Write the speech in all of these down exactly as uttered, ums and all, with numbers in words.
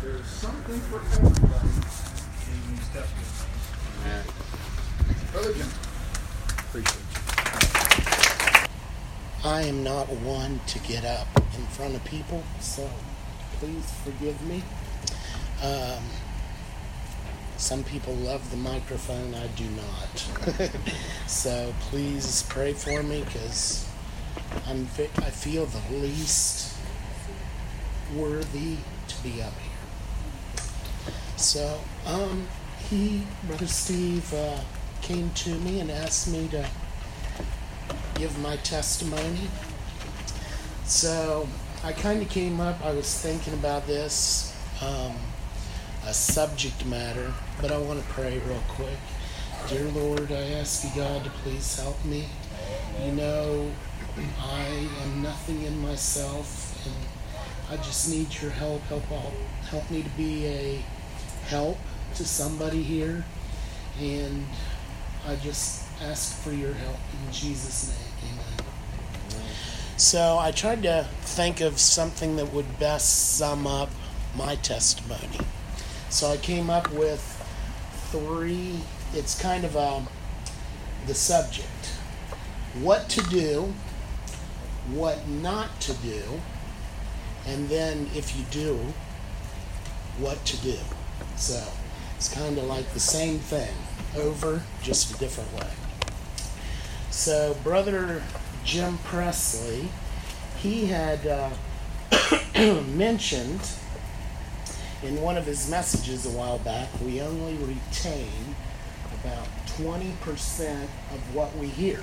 There's something for everybody in these testimonies. Amen. Brother Jim. Appreciate you. I am not one to get up in front of people, so please forgive me. Um, some people love the microphone, I do not. So please pray for me, because I'm I feel the least worthy to be up here. So, um, he, Brother Steve, uh, came to me and asked me to give my testimony. So I kind of came up, I was thinking about this, um, a subject matter, but I want to pray real quick. Dear Lord, I ask you, God, to please help me. You know, I am nothing in myself, and I just need your help. Help out. Help me to be a help to somebody here, and I just ask for your help in Jesus' name. Amen. So I tried to think of something that would best sum up my testimony. So I came up with three. It's kind of a, the subject. What to do, what not to do, and then if you do, what to do. So it's kind of like the same thing over, just a different way. So Brother Jim Presley, he had uh, mentioned in one of his messages a while back, we only retain about twenty percent of what we hear.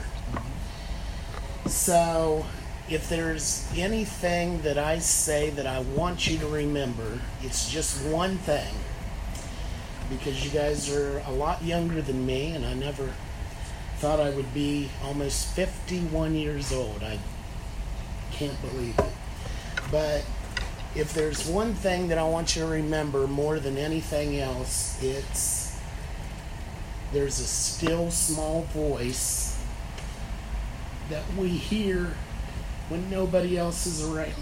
So if there's anything that I say that I want you to remember, it's just one thing. Because you guys are a lot younger than me, and I never thought I would be almost fifty-one years old. I can't believe it. But if there's one thing that I want you to remember more than anything else, it's there's a still small voice that we hear when nobody else is around.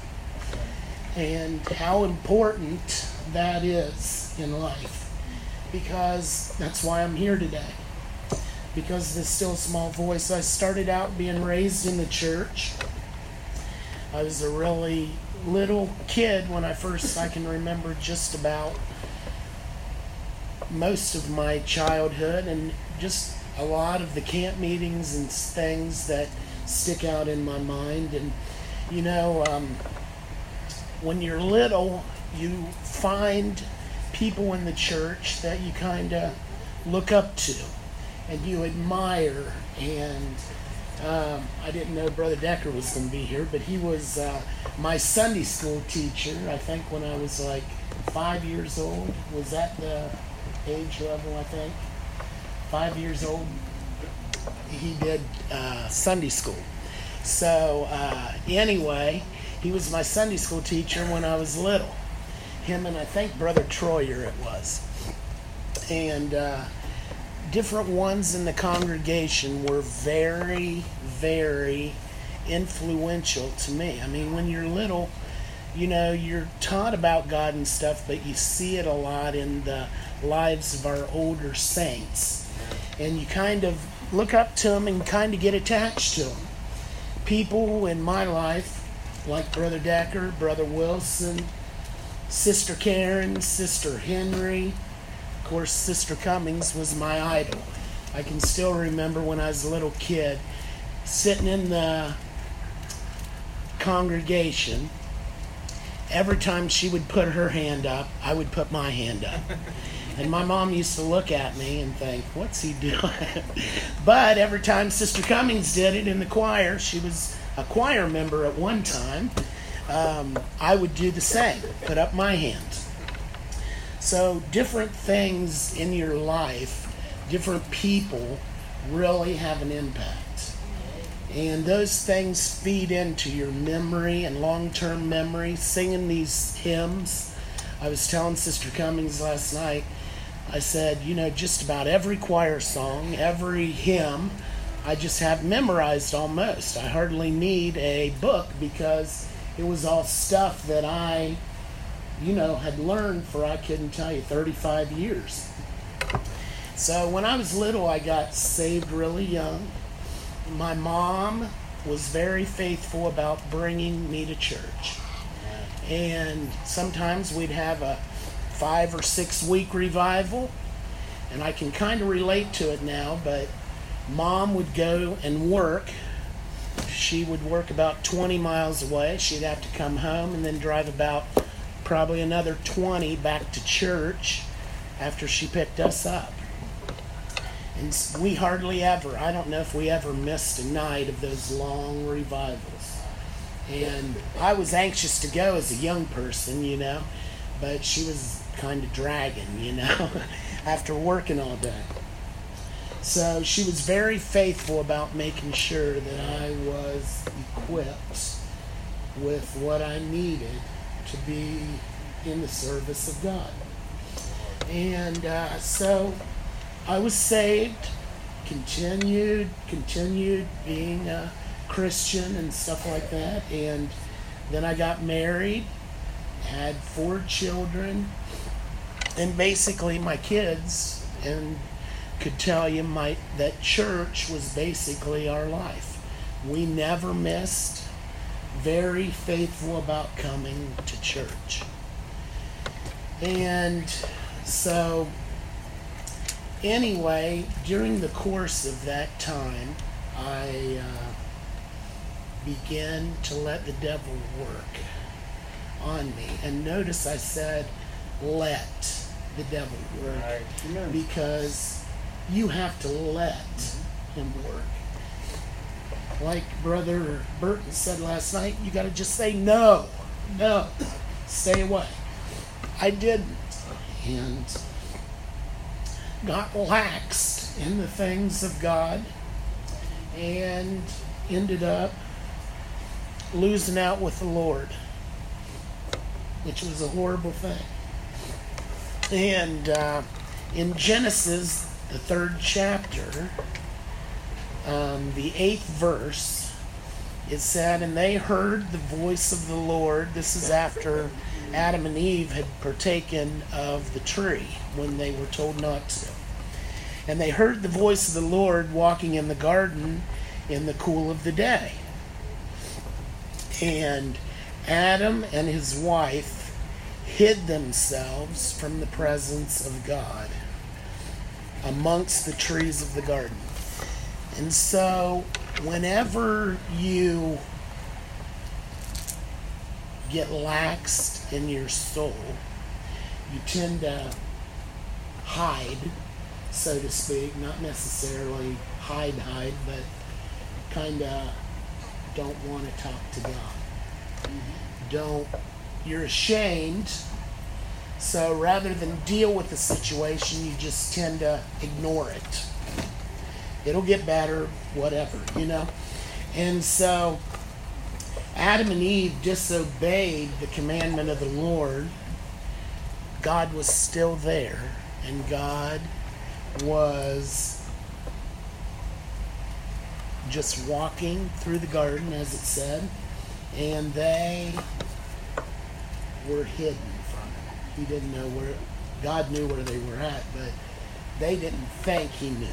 And how important that is in life. Because that's why I'm here today. Because of the still small voice. I started out being raised in the church. I was a really little kid when I first, I can remember just about most of my childhood, and just a lot of the camp meetings and things that stick out in my mind. And you know, um, when you're little, you find people in the church that you kind of look up to and you admire. And um, I didn't know Brother Decker was going to be here, but he was uh, my Sunday school teacher, I think when I was like five years old. Was that the age level, I think? Five years old. He did uh, Sunday school. So uh, anyway, he was my Sunday school teacher when I was little. Him and I think Brother Troyer it was. And uh, different ones in the congregation were very, very influential to me. I mean, when you're little, you know, you're taught about God and stuff, but you see it a lot in the lives of our older saints. And you kind of look up to them and kind of get attached to them. People in my life, like Brother Decker, Brother Wilson, Sister Karen, Sister Henry. Of course, Sister Cummings was my idol. I can still remember when I was a little kid, sitting in the congregation. Every time she would put her hand up, I would put my hand up. And my mom used to look at me and think, what's he doing? But every time Sister Cummings did it in the choir, she was a choir member at one time, um, I would do the same, put up my hand. So different things in your life, different people really have an impact. And those things feed into your memory and long-term memory. Singing these hymns. I was telling Sister Cummings last night, I said, you know, just about every choir song, every hymn, I just have memorized almost. I hardly need a book because it was all stuff that I you know, had learned for, I couldn't tell you, thirty-five years. So when I was little, I got saved really young. My mom was very faithful about bringing me to church. And sometimes we'd have a five or six week revival. And I can kind of relate to it now, but Mom would go and work. She would work about twenty miles away. She'd have to come home and then drive about probably another twenty back to church after she picked us up. And we hardly ever, I don't know if we ever missed a night of those long revivals. And I was anxious to go as a young person, you know, but she was kind of dragging, you know, after working all day. So she was very faithful about making sure that I was equipped with what I needed to be in the service of God. And uh, so I was saved, continued, continued being a Christian and stuff like that. And then I got married, had four children, and basically my kids and could tell you my that church was basically our life. We never missed. Very faithful about coming to church. And so anyway, during the course of that time, I uh, began to let the devil work on me. And notice I said, let the devil work. Right. Because you have to let him work. Like Brother Burton said last night, you got to just say no, no, stay away. I didn't, and got laxed in the things of God, and ended up losing out with the Lord, which was a horrible thing. And uh, in Genesis, the third chapter, um, the eighth verse, it said, and they heard the voice of the Lord. This is after Adam and Eve had partaken of the tree when they were told not to. And they heard the voice of the Lord walking in the garden in the cool of the day. And Adam and his wife hid themselves from the presence of God amongst the trees of the garden. And so whenever you get laxed in your soul, you tend to hide, so to speak, not necessarily hide hide, but kind of don't want to talk to God. Don't, you're ashamed. So rather than deal with the situation, you just tend to ignore it. It'll get better, whatever, you know. And so Adam and Eve disobeyed the commandment of the Lord. God was still there, and God was just walking through the garden, as it said, and they were hidden. He didn't know where, God knew where they were at, but they didn't think he knew.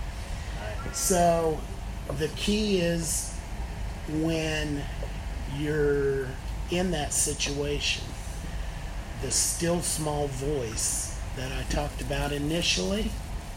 So the key is when you're in that situation, the still small voice that I talked about initially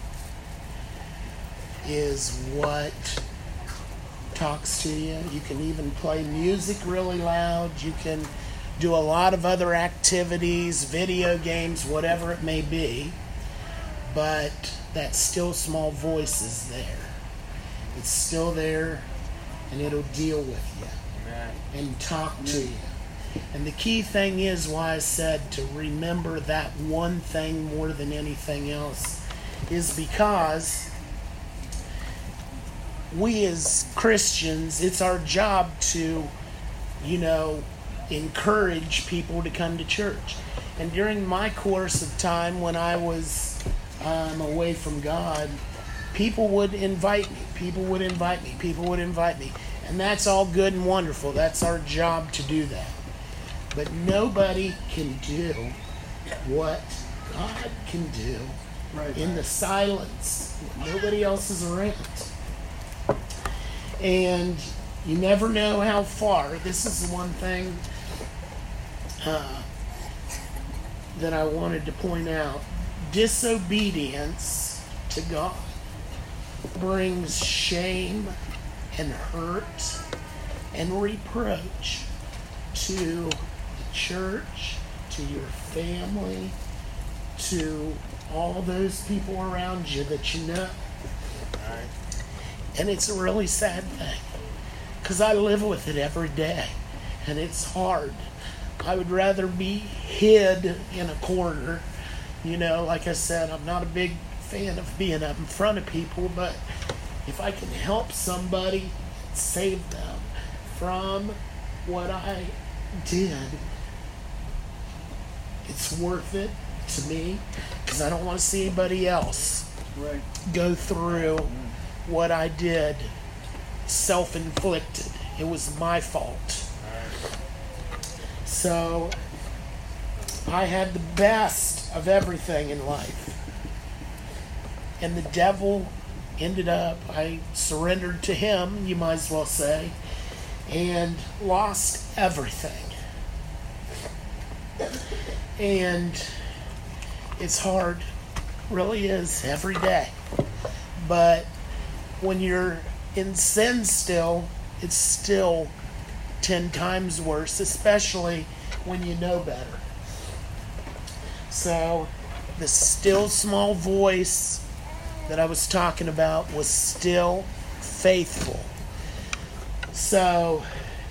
is what talks to you. You can even play music really loud. You can do a lot of other activities, video games, whatever it may be, but that still small voice is there. It's still there, and it'll deal with you and talk to you. And the key thing is why I said to remember that one thing more than anything else is because we as Christians, it's our job to, you know, encourage people to come to church. And during my course of time when I was um, away from God, people would invite me. People would invite me. People would invite me. And that's all good and wonderful. That's our job to do that. But nobody can do what God can do Right. in the silence when nobody else is around. And you never know how far. This is the one thing uh, that I wanted to point out. Disobedience to God brings shame and hurt and reproach to the church, to your family, to all those people around you that you know. And it's a really sad thing, because I live with it every day, and it's hard. I would rather be hid in a corner. You know, like I said, I'm not a big fan of being up in front of people, but if I can help somebody, save them from what I did, it's worth it to me, because I don't want to see anybody else Right. go through what I did, self-inflicted. It was my fault. So I had the best of everything in life, and the devil ended up, I surrendered to him, you might as well say, and lost everything. And it's hard, really is, every day. But when you're in sin still, it's still ten times worse, especially when you know better. So the still small voice that I was talking about was still faithful. So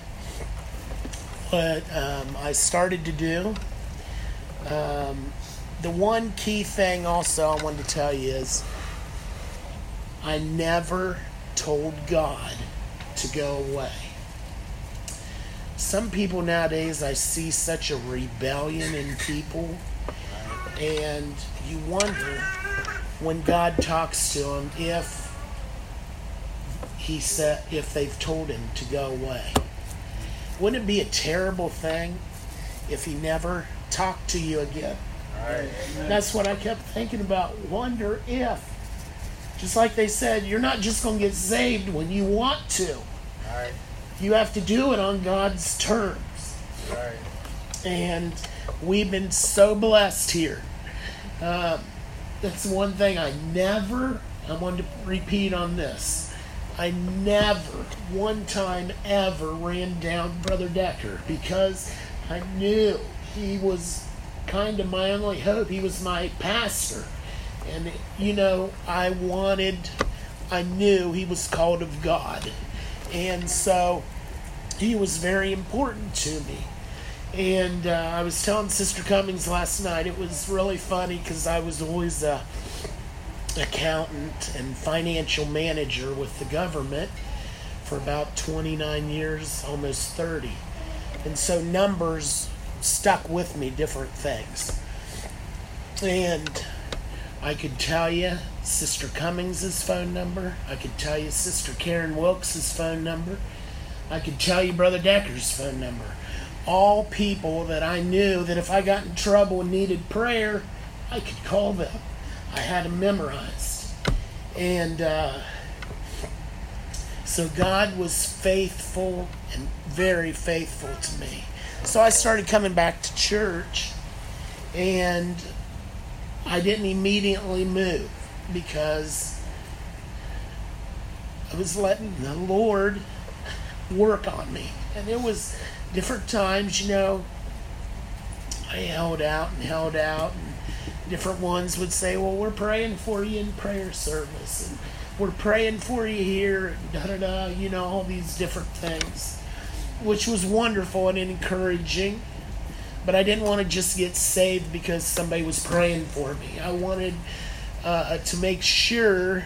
what um, I started to do, um, the one key thing also I wanted to tell you is I never told God to go away. Some people nowadays, I see such a rebellion in people, and you wonder when God talks to them if he said if they've told him to go away. Wouldn't it be a terrible thing if he never talked to you again? Right. That's what I kept thinking about. Wonder if, just like they said, you're not just going to get saved when you want to. Right. You have to do it on God's terms. Right. And we've been so blessed here. Um, that's one thing I never, I wanted to repeat on this. I never, one time ever, ran down Brother Decker, because I knew he was kind of my only hope. He was my pastor. And, you know, I wanted, I knew he was called of God. And so he was very important to me. And uh, I was telling Sister Cummings last night, it was really funny because I was always a accountant and financial manager with the government for about twenty-nine years, almost thirty. And so numbers stuck with me, different things. And I could tell you Sister Cummings' phone number. I could tell you Sister Karen Wilkes' phone number. I could tell you Brother Decker's phone number. All people that I knew that if I got in trouble and needed prayer, I could call them. I had them memorized. And uh, so God was faithful and very faithful to me. So I started coming back to church, and I didn't immediately move because I was letting the Lord work on me. And there was different times, you know, I held out and held out, and different ones would say, well, we're praying for you in prayer service, and we're praying for you here, and da-da-da, you know, all these different things, which was wonderful and encouraging. But I didn't want to just get saved because somebody was praying for me. I wanted uh, to make sure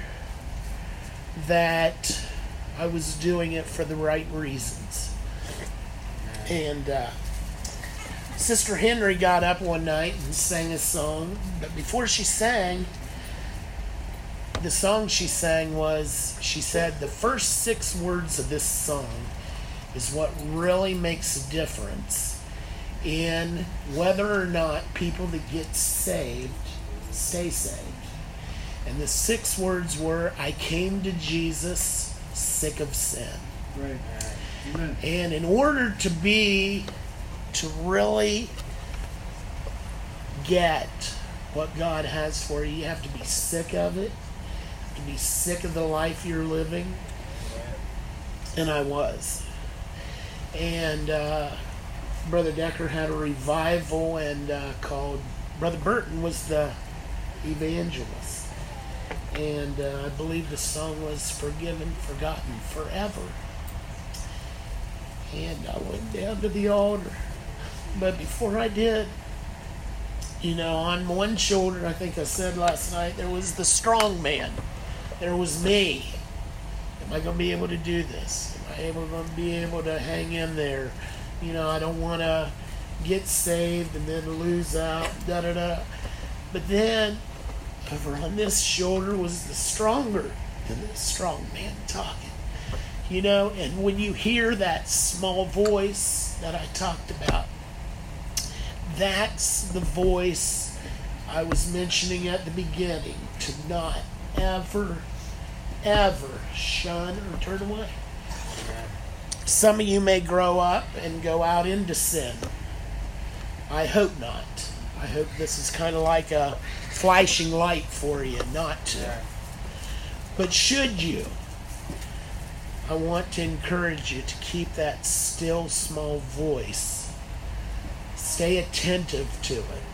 that I was doing it for the right reasons. And uh, Sister Henry got up one night and sang a song. But before she sang, the song she sang was, she said, the first six words of this song is what really makes a difference in whether or not people that get saved stay saved. And the six words were, I came to Jesus sick of sin. Right. Amen. And in order to be, to really get what God has for you, you have to be sick of it, to be sick of the life you're living. And I was. And uh, Brother Decker had a revival and uh, called, Brother Burton was the evangelist. And uh, I believe the song was Forgiven, Forgotten, Forever. And I went down to the altar. But before I did, you know, on one shoulder, I think I said last night, there was the strong man. There was me. Am I going to be able to do this? Am I able to be able to hang in there? You know, I don't want to get saved and then lose out, da-da-da. But then, over on this shoulder was the stronger than the strong man talking. You know, and when you hear that small voice that I talked about, that's the voice I was mentioning at the beginning, to not ever, ever shun or turn away. Some of you may grow up and go out into sin. I hope not. I hope this is kind of like a flashing light for you not to. But should you, I want to encourage you to keep that still small voice. Stay attentive to it.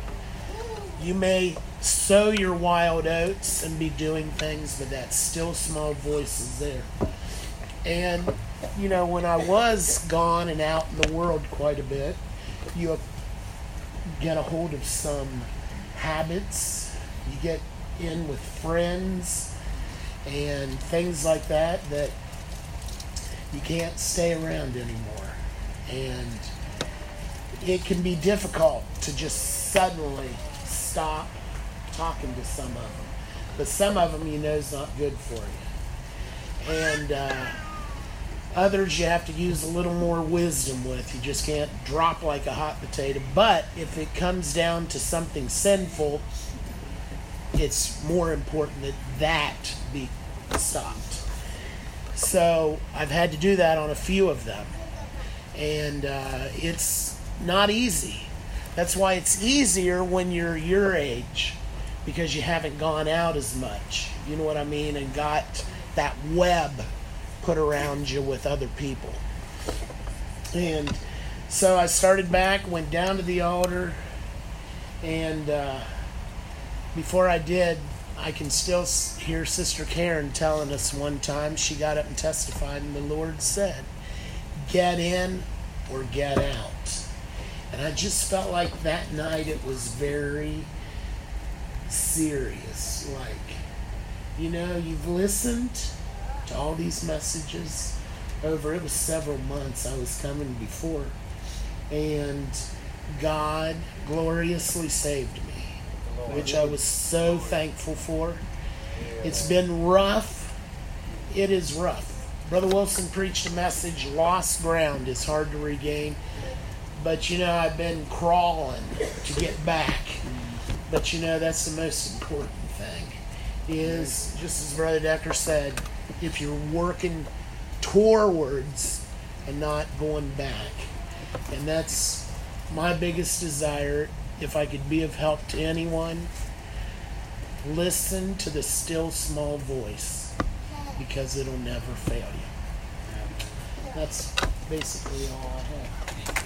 You may sow your wild oats and be doing things, but that still small voice is there. And, you know, when I was gone and out in the world quite a bit, you get a hold of some habits. You get in with friends and things like that that you can't stay around anymore. And it can be difficult to just suddenly stop talking to some of them. But some of them you know is not good for you. And uh, others you have to use a little more wisdom with. You just can't drop like a hot potato. But if it comes down to something sinful, it's more important that that be stopped. So I've had to do that on a few of them. And uh, it's not easy. That's why it's easier when you're your age, because you haven't gone out as much. You know what I mean? And got that web put around you with other people. And so I started back, went down to the altar, and uh, before I did, I can still hear Sister Karen telling us one time, she got up and testified, and the Lord said, get in or get out. And I just felt like that night it was very serious. Like, you know, you've listened to all these messages over, it was several months I was coming before, and God gloriously saved me, which I was so thankful for. It's been rough. It is rough. Brother Wilson preached a message, lost ground is hard to regain. But, you know, I've been crawling to get back. But, you know, that's the most important thing. Is, just as Brother Decker said, if you're working towards and not going back. And that's my biggest desire. If I could be of help to anyone, listen to the still small voice, because it'll never fail you. That's basically all I have.